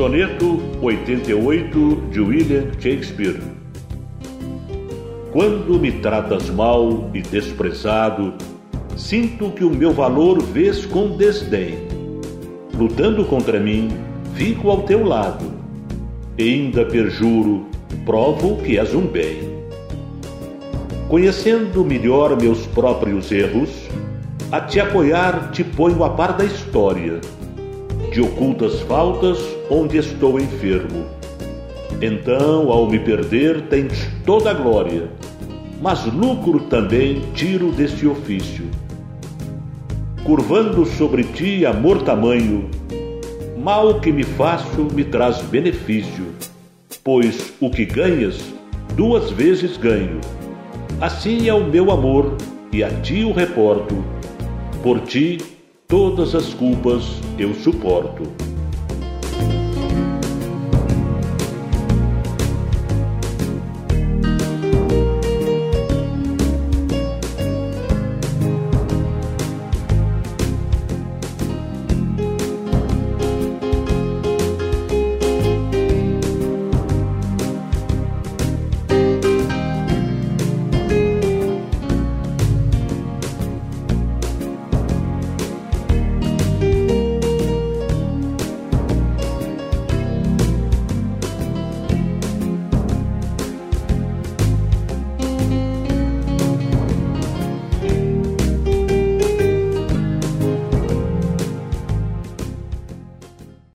Soneto 88 de William Shakespeare. Quando me tratas mal e desprezado, sinto que o meu valor vês com desdém. Lutando contra mim, fico ao teu lado. Ainda perjuro, provo que és um bem. Conhecendo melhor meus próprios erros, a te apoiar te ponho a par da história, de ocultas faltas onde estou enfermo. Então, ao me perder, tens toda a glória, mas lucro também tiro deste ofício. Curvando sobre ti amor tamanho, mal que me faço me traz benefício, pois o que ganhas, 2 vezes ganho. Assim é o meu amor, e a ti o reporto. Por ti, todas as culpas eu suporto.